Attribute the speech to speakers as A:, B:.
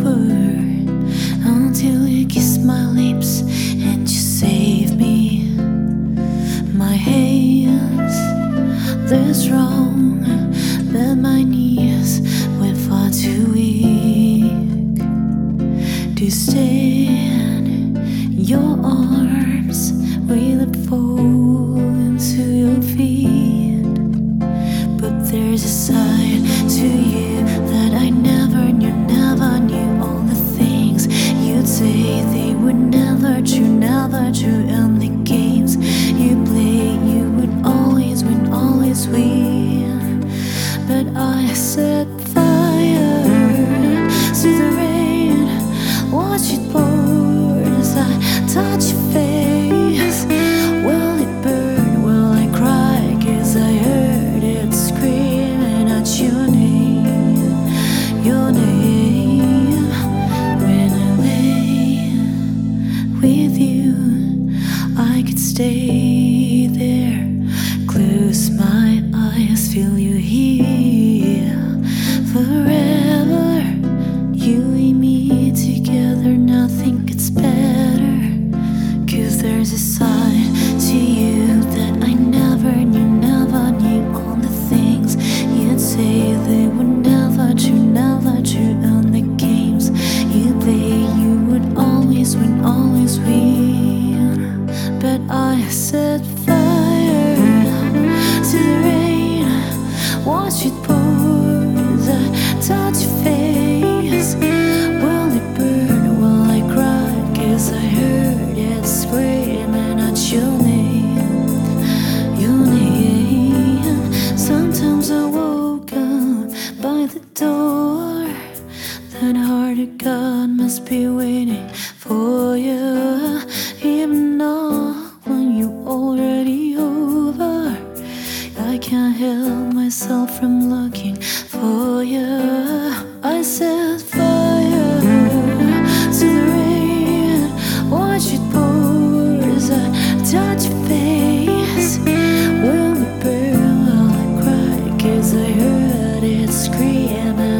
A: over until you kiss my lips and you save me. My hands, they're strong, but my knees were far too weak to stand in your arms with a fall into your feet. But there's a side to you that I never knew. All the things you'd say, they were never true. And the games you play, you would always win, always win. But I set fire to the rain, watch it pour as I touch your face. Will it burn? Will I cry? 'Cause I heard it screaming at your name, your name. When I lay with you, I could stay there, close my eyes, feel you here forever. You and me together, nothing gets better. 'Cause there's a side to you that I never knew. All the things you'd say, they were never true. And the games you play, you would always win, always win. But I set fire to the rain, watch it pour as I touch your face. Will it burn? Will I cry? 'Cause I heard it screaming at your name, your name. Sometimes I woke up by the door. That heart of God must be waiting for you, even though when you already over. I can't help myself from looking for you. I set fire to the rain, watch it pour as I touch your face. Will it burn? Will I cry? 'Cause I heard it screaming